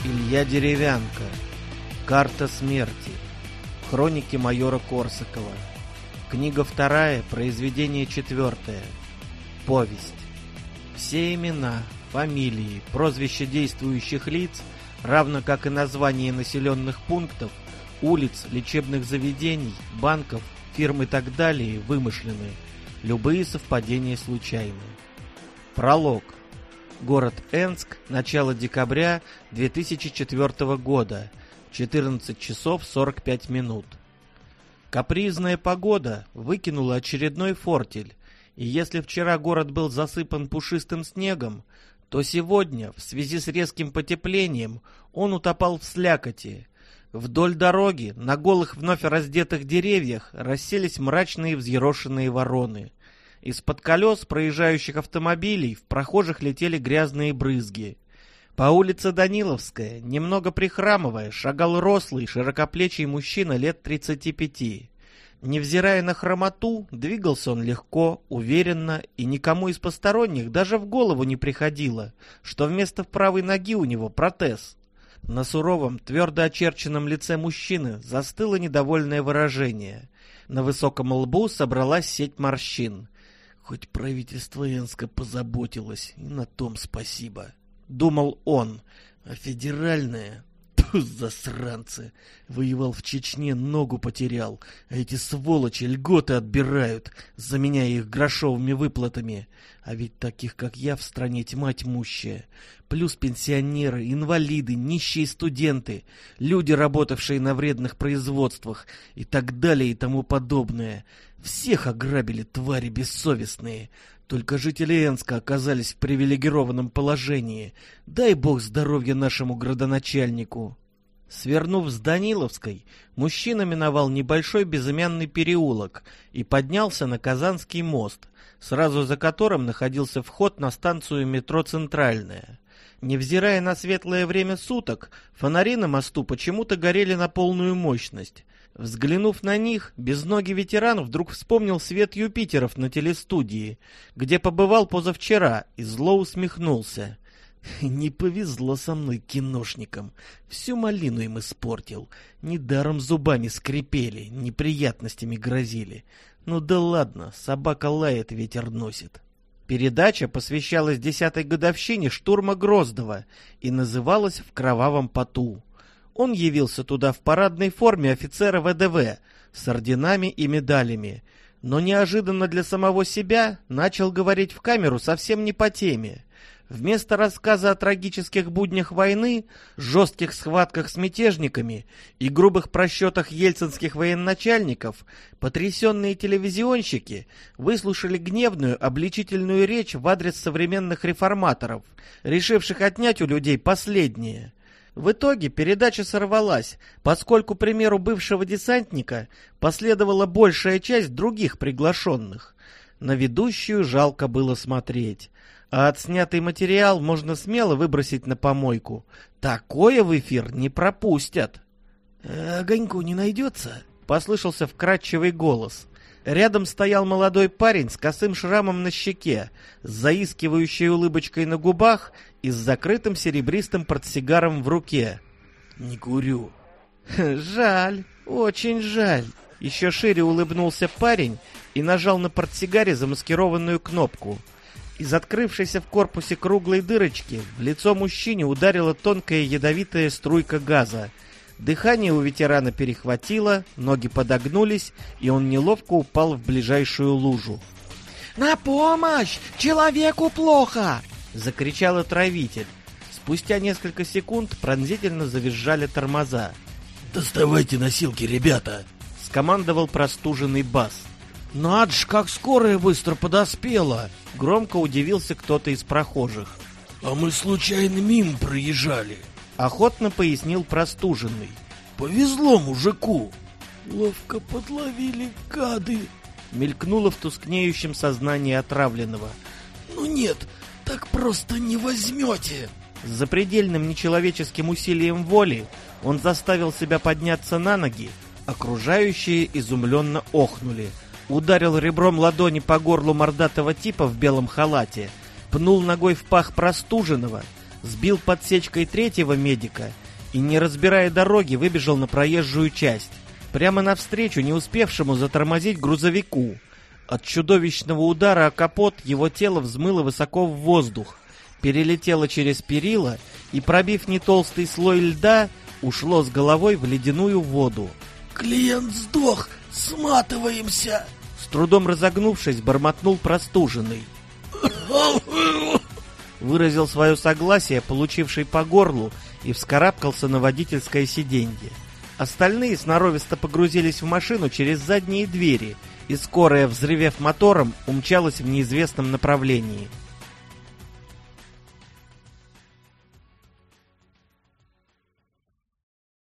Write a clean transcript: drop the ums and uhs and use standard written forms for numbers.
Илья Деревянко. Карта смерти. Хроники майора Корсакова. Книга 2, произведение 4. Повесть. Все имена, фамилии, прозвища действующих лиц, равно как и названия населенных пунктов, улиц, лечебных заведений, банков, фирм и так далее, вымышлены. Любые совпадения случайны. Пролог. Город Энск, начало декабря 2004 года, 14 часов 45 минут. Капризная погода выкинула очередной фортель, и если вчера город был засыпан пушистым снегом, то сегодня, в связи с резким потеплением, он утопал в слякоти. Вдоль дороги, на голых вновь раздетых деревьях, расселись мрачные взъерошенные вороны. Из-под колес проезжающих автомобилей в прохожих летели грязные брызги. По улице Даниловская, немного прихрамывая, шагал рослый, широкоплечий мужчина лет 35. Невзирая на хромоту, двигался он легко, уверенно, и никому из посторонних даже в голову не приходило, что вместо правой ноги у него протез. На суровом, твердо очерченном лице мужчины застыло недовольное выражение. На высоком лбу собралась сеть морщин. «Хоть правительство Энска позаботилось, и на том спасибо», — думал он. «А федеральное? Тьфу, засранцы! Воевал в Чечне, ногу потерял, а эти сволочи льготы отбирают, заменяя их грошовыми выплатами. А ведь таких, как я, в стране тьма тьмущая. Плюс пенсионеры, инвалиды, нищие студенты, люди, работавшие на вредных производствах и так далее и тому подобное. Всех ограбили, твари бессовестные. Только жители Энска оказались в привилегированном положении. Дай бог здоровья нашему градоначальнику». Свернув с Даниловской, мужчина миновал небольшой безымянный переулок и поднялся на Казанский мост, сразу за которым находился вход на станцию метро «Центральная». Невзирая на светлое время суток, фонари на мосту почему-то горели на полную мощность. Взглянув на них, безногий ветеран вдруг вспомнил свет Юпитеров на телестудии, где побывал позавчера, и зло усмехнулся. «Не повезло со мной киношникам, всю малину им испортил, недаром зубами скрипели, неприятностями грозили. Ну да ладно, собака лает, ветер носит». Передача посвящалась 10-й годовщине штурма Гроздова и называлась «В кровавом поту». Он явился туда в парадной форме офицера ВДВ с орденами и медалями, но неожиданно для самого себя начал говорить в камеру совсем не по теме. Вместо рассказа о трагических буднях войны, жестких схватках с мятежниками и грубых просчетах ельцинских военачальников, потрясенные телевизионщики выслушали гневную обличительную речь в адрес современных реформаторов, решивших отнять у людей последнее. В итоге передача сорвалась, поскольку примеру бывшего десантника последовала большая часть других приглашенных. На ведущую жалко было смотреть, а отснятый материал можно смело выбросить на помойку. Такое в эфир не пропустят. «Огоньку не найдется?» — послышался вкрадчивый голос. Рядом стоял молодой парень с косым шрамом на щеке, с заискивающей улыбочкой на губах и с закрытым серебристым портсигаром в руке. «Не курю». «Жаль, очень жаль». Еще шире улыбнулся парень и нажал на портсигаре замаскированную кнопку. Из открывшейся в корпусе круглой дырочки в лицо мужчине ударила тонкая ядовитая струйка газа. Дыхание у ветерана перехватило, ноги подогнулись, и он неловко упал в ближайшую лужу. «На помощь! Человеку плохо!» — закричал отравитель. Спустя несколько секунд пронзительно завизжали тормоза. «Доставайте носилки, ребята!» — скомандовал простуженный бас. «Надо ж, как скорая быстро подоспела!» — громко удивился кто-то из прохожих. «А мы случайно мимо проезжали», — охотно пояснил простуженный. «Повезло мужику!» «Ловко подловили, гады!» — мелькнуло в тускнеющем сознании отравленного. «Ну нет, так просто не возьмете!» С запредельным нечеловеческим усилием воли он заставил себя подняться на ноги. Окружающие изумленно охнули. Ударил ребром ладони по горлу мордатого типа в белом халате, пнул ногой в пах простуженного, сбил подсечкой третьего медика и, не разбирая дороги, выбежал на проезжую часть, прямо навстречу не успевшему затормозить грузовику. От чудовищного удара о капот его тело взмыло высоко в воздух, перелетело через перила и, пробив нетолстый слой льда, ушло с головой в ледяную воду. «Клиент сдох! Сматываемся!» С трудом разогнувшись, бормотнул простуженный. Выразил свое согласие, получивший по горлу, и вскарабкался на водительское сиденье. Остальные сноровисто погрузились в машину через задние двери, и скорая, взревев мотором, умчалась в неизвестном направлении.